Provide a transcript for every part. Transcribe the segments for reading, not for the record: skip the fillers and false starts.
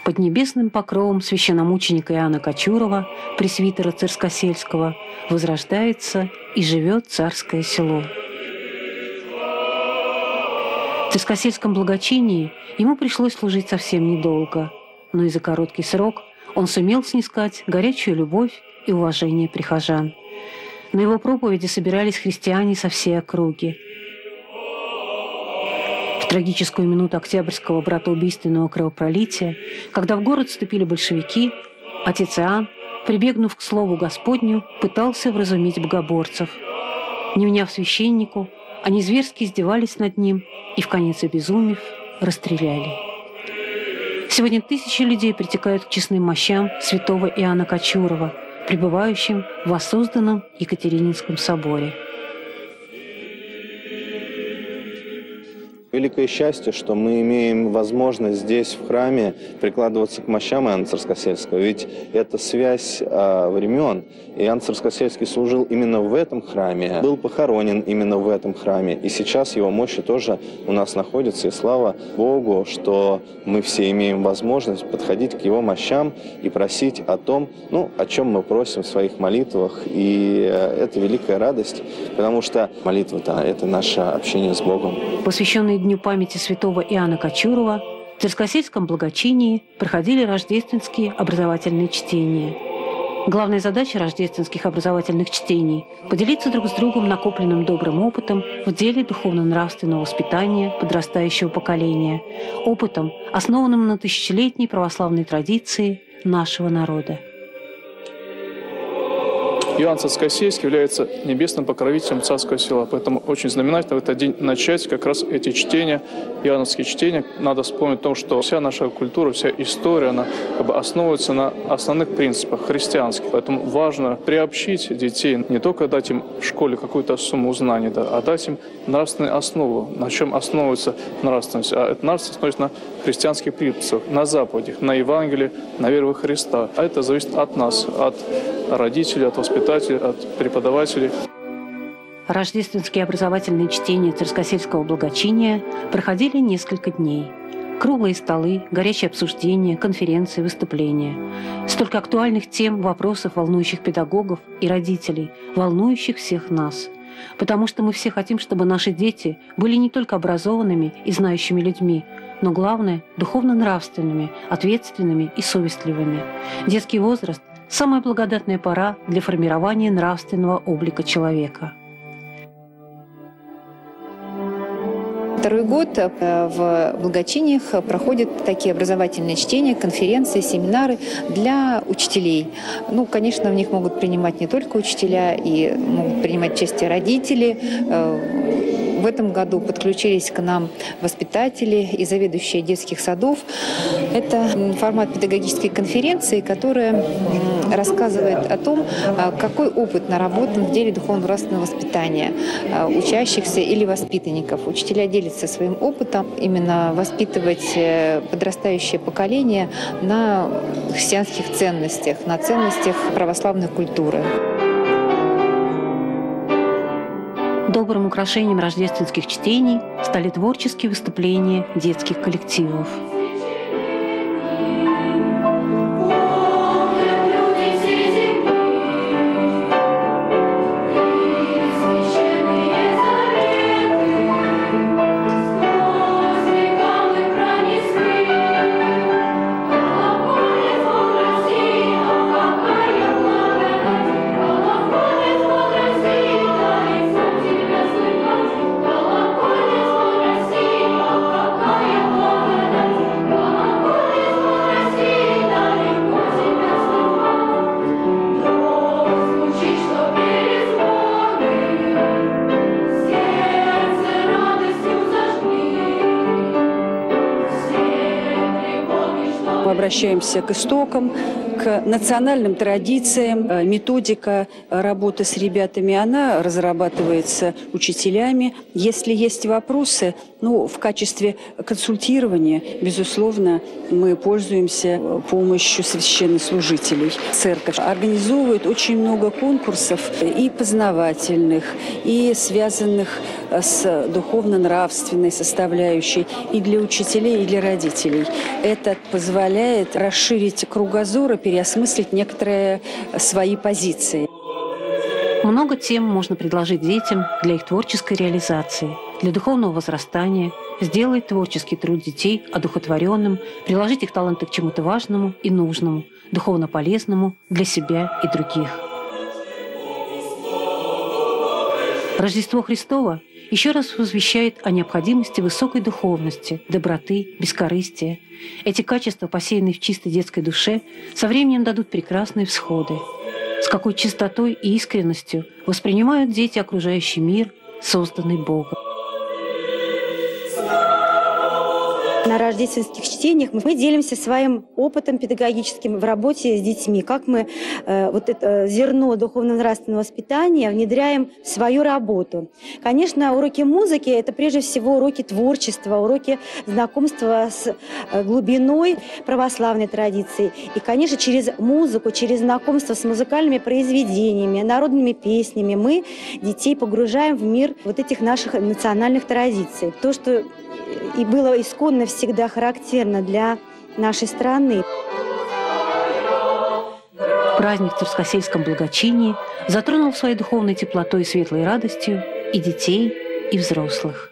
Под небесным покровом священномученика Иоанна Кочурова, пресвитера Царскосельского, возрождается и живет царское село. В Царскосельском благочинии ему пришлось служить совсем недолго, но и за короткий срок он сумел снискать горячую любовь и уважение прихожан. На его проповеди собирались христиане со всей округи. В трагическую минуту октябрьского братоубийственного кровопролития, когда в город вступили большевики, отец Иоанн, прибегнув к слову Господню, пытался вразумить богоборцев. Не вняв священнику, они зверски издевались над ним и, вконец обезумев, расстреляли. Сегодня тысячи людей притекают к честным мощам святого Иоанна Кочурова, пребывающим в воссозданном Екатерининском соборе. Великое счастье, что мы имеем возможность здесь, в храме, прикладываться к мощам Иоанна Царскосельского. Ведь это связь времен. Иоанн Царскосельский служил именно в этом храме, был похоронен именно в этом храме. И сейчас его мощи тоже у нас находятся. И слава Богу, что мы все имеем возможность подходить к его мощам и просить о том, о чем мы просим в своих молитвах. И это великая радость, потому что молитва-то – это наше общение с Богом. Посвященный Дню памяти святого Иоанна Кочурова, в Царскосельском благочинии проходили рождественские образовательные чтения. Главная задача рождественских образовательных чтений – поделиться друг с другом накопленным добрым опытом в деле духовно-нравственного воспитания подрастающего поколения, опытом, основанным на тысячелетней православной традиции нашего народа. Иоанн Царскосельский является небесным покровителем царского села, поэтому очень знаменательно в этот день начать как раз эти чтения, иоанновские чтения. Надо вспомнить о том, что вся наша культура, вся история, она основывается на основных принципах христианских. Поэтому важно приобщить детей, не только дать им в школе какую-то сумму знаний, а дать им нравственную основу, на чем основывается нравственность. А эта нравственность основывается на христианских принципах, на заповедях, на Евангелии, на вере во Христа. А это зависит от нас, от родителей, от воспитателей, от преподавателей. Рождественские образовательные чтения Царскосельского благочиния проходили несколько дней. Круглые столы, горячие обсуждения, конференции, выступления. Столько актуальных тем, вопросов, волнующих педагогов и родителей, волнующих всех нас. Потому что мы все хотим, чтобы наши дети были не только образованными и знающими людьми, но главное – духовно-нравственными, ответственными и совестливыми. Детский возраст – самая благодатная пора для формирования нравственного облика человека. Второй год в благочиниях проходят такие образовательные чтения, конференции, семинары для учителей. Конечно, в них могут принимать не только учителя, и могут принимать участие родители. В этом году подключились к нам воспитатели и заведующие детских садов. Это формат педагогической конференции, которая рассказывает о том, какой опыт наработан в деле духовно-нравственного воспитания учащихся или воспитанников. Учителя делятся своим опытом именно воспитывать подрастающее поколение на христианских ценностях, на ценностях православной культуры. Добрым украшением рождественских чтений стали творческие выступления детских коллективов. Обращаемся к истокам, к национальным традициям. Методика работы с ребятами, она разрабатывается учителями. Если есть вопросы, в качестве консультирования, безусловно, мы пользуемся помощью священнослужителей. Церковь организовывает очень много конкурсов и познавательных, и связанных с духовно-нравственной составляющей и для учителей, и для родителей. Это позволяет расширить кругозор и переосмыслить некоторые свои позиции. Много тем можно предложить детям для их творческой реализации, для духовного возрастания, сделать творческий труд детей одухотворенным, приложить их таланты к чему-то важному и нужному, духовно полезному для себя и других. Рождество Христово еще раз возвещает о необходимости высокой духовности, доброты, бескорыстия. Эти качества, посеянные в чистой детской душе, со временем дадут прекрасные всходы. С какой чистотой и искренностью воспринимают дети окружающий мир, созданный Богом. На рождественских чтениях мы делимся своим опытом педагогическим в работе с детьми, как мы вот это зерно духовно-нравственного воспитания внедряем в свою работу. Конечно, уроки музыки – это прежде всего уроки творчества, уроки знакомства с глубиной православной традиции. И, конечно, через музыку, через знакомство с музыкальными произведениями, народными песнями мы детей погружаем в мир вот этих наших национальных традиций. То, что и было исконно всегда характерно для нашей страны. Праздник в Царскосельском благочинии затронул своей духовной теплотой и светлой радостью и детей, и взрослых.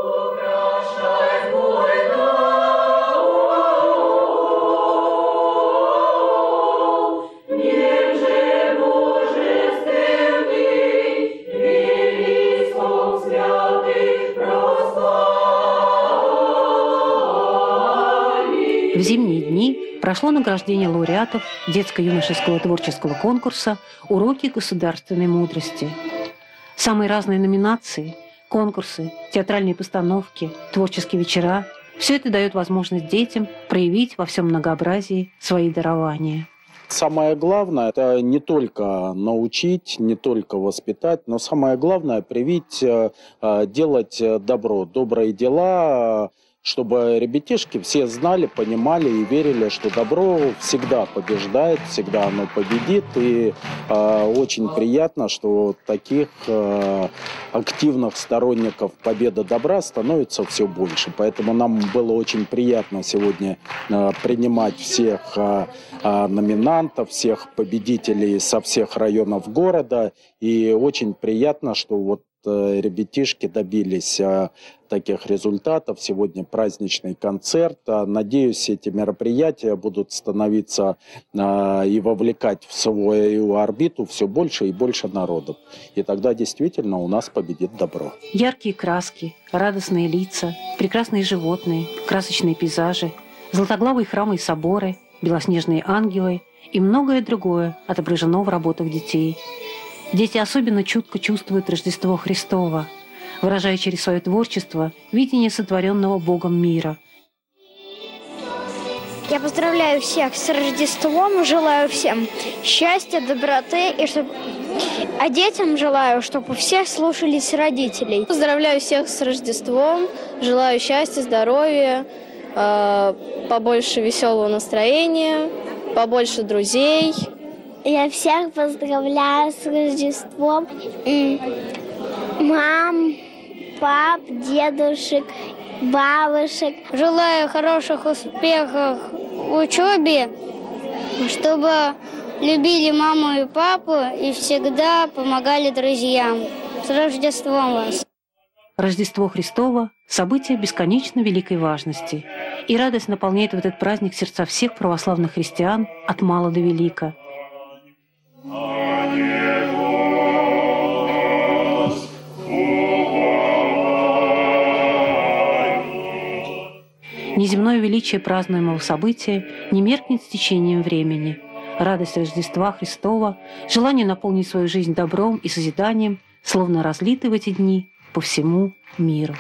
В зимние дни прошло награждение лауреатов детско-юношеского творческого конкурса «Уроки государственной мудрости». Самые разные номинации, конкурсы, театральные постановки, творческие вечера – все это дает возможность детям проявить во всем многообразии свои дарования. Самое главное – это не только научить, не только воспитать, но самое главное – привить делать добро, добрые дела, чтобы ребятишки все знали, понимали и верили, что добро всегда побеждает, всегда оно победит. И очень приятно, что таких активных сторонников победы добра становится все больше. Поэтому нам было очень приятно сегодня принимать всех номинантов, всех победителей со всех районов города. И очень приятно, что вот ребятишки добились таких результатов. Сегодня праздничный концерт. Надеюсь, эти мероприятия будут становиться и вовлекать в свою орбиту все больше и больше народов. И тогда действительно у нас победит добро. Яркие краски, радостные лица, прекрасные животные, красочные пейзажи, золотоглавые храмы и соборы, белоснежные ангелы и многое другое отображено в работах детей. Дети особенно чутко чувствуют Рождество Христово, выражая через свое творчество видение сотворенного Богом мира. Я поздравляю всех с Рождеством, желаю всем счастья, доброты, а детям желаю, чтобы все слушались родителей. Поздравляю всех с Рождеством, желаю счастья, здоровья, побольше веселого настроения, побольше друзей. Я всех поздравляю с Рождеством. Мам, пап, дедушек, бабушек. Желаю хороших успехов в учебе, чтобы любили маму и папу и всегда помогали друзьям. С Рождеством вас! Рождество Христово – событие бесконечно великой важности. И радость наполняет в этот праздник сердца всех православных христиан от мала до велика. Неземное величие празднуемого события не меркнет с течением времени. Радость Рождества Христова, желание наполнить свою жизнь добром и созиданием, словно разлиты в эти дни по всему миру.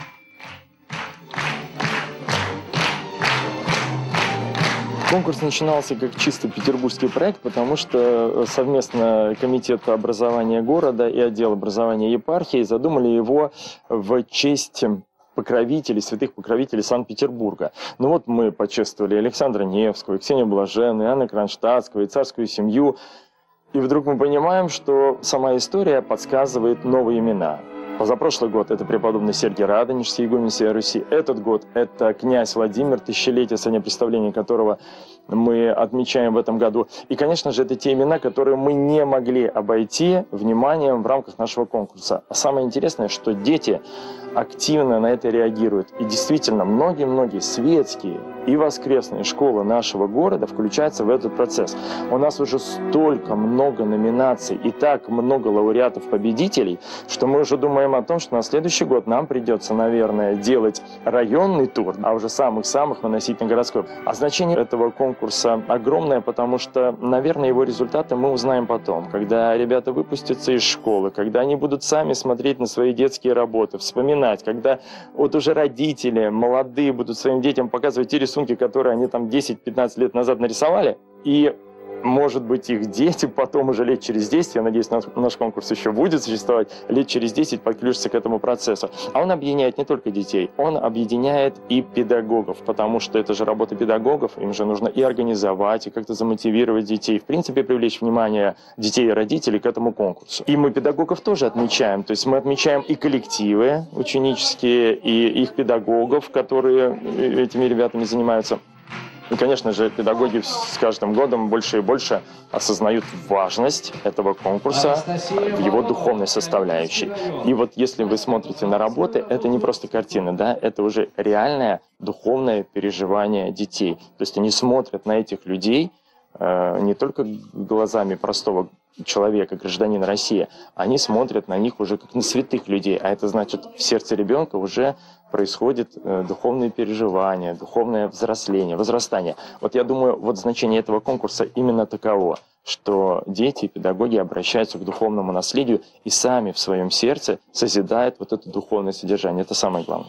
Конкурс начинался как чисто петербургский проект, потому что совместно Комитет образования города и отдел образования епархии задумали его в честь покровителей, святых покровителей Санкт-Петербурга. Ну вот мы почествовали Александра Невского, Ксению Блаженную, Иоанна Кронштадтского и царскую семью. И вдруг мы понимаем, что сама история подсказывает новые имена. Позапрошлый год это преподобный Сергий Радонежский, игумен всей Руси. Этот год это князь Владимир, тысячелетие со дня представления которого мы отмечаем в этом году. И, конечно же, это те имена, которые мы не могли обойти вниманием в рамках нашего конкурса. А самое интересное, что дети активно на это реагируют. И действительно, многие-многие светские и воскресные школы нашего города включаются в этот процесс. У нас уже столько много номинаций и так много лауреатов-победителей, что мы уже думаем о том, что на следующий год нам придется, наверное, делать районный тур, а уже самых-самых выносить на городской. А значение этого конкурса огромное, потому что, наверное, его результаты мы узнаем потом, когда ребята выпустятся из школы, когда они будут сами смотреть на свои детские работы, вспоминать, когда вот уже родители молодые будут своим детям показывать те рисунки, которые они там 10-15 лет назад нарисовали, и может быть, их дети потом уже лет через 10, я надеюсь, наш конкурс еще будет существовать, лет через 10 подключатся к этому процессу. А он объединяет не только детей, он объединяет и педагогов, потому что это же работа педагогов, им же нужно и организовать, и как-то замотивировать детей, в принципе, привлечь внимание детей и родителей к этому конкурсу. И мы педагогов тоже отмечаем, то есть мы отмечаем и коллективы ученические, и их педагогов, которые этими ребятами занимаются. И, конечно же, педагоги с каждым годом больше и больше осознают важность этого конкурса в его духовной составляющей. И вот если вы смотрите на работы, это не просто картины, да, это уже реальное духовное переживание детей. То есть они смотрят на этих людей не только глазами простого человека, гражданина России, они смотрят на них уже как на святых людей, а это значит, в сердце ребенка уже происходит духовное переживание, духовное взросление, возрастание. Вот я думаю, вот значение этого конкурса именно таково, что дети и педагоги обращаются к духовному наследию и сами в своем сердце созидают вот это духовное содержание. Это самое главное.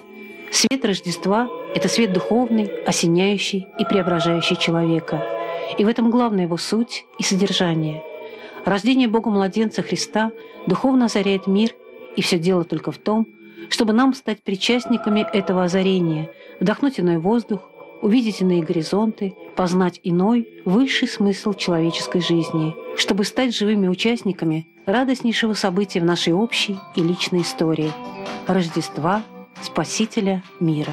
Свет Рождества – это свет духовный, осеняющий и преображающий человека. И в этом главная его суть и содержание. Рождение Бога-младенца Христа духовно озаряет мир, и все дело только в том, чтобы нам стать причастниками этого озарения, вдохнуть иной воздух, увидеть иные горизонты, познать иной, высший смысл человеческой жизни, чтобы стать живыми участниками радостнейшего события в нашей общей и личной истории – Рождества Спасителя мира.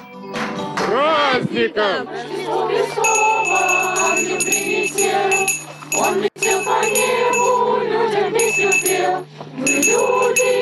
Праздником! Он летел по небу, людям песню пел. Мы люди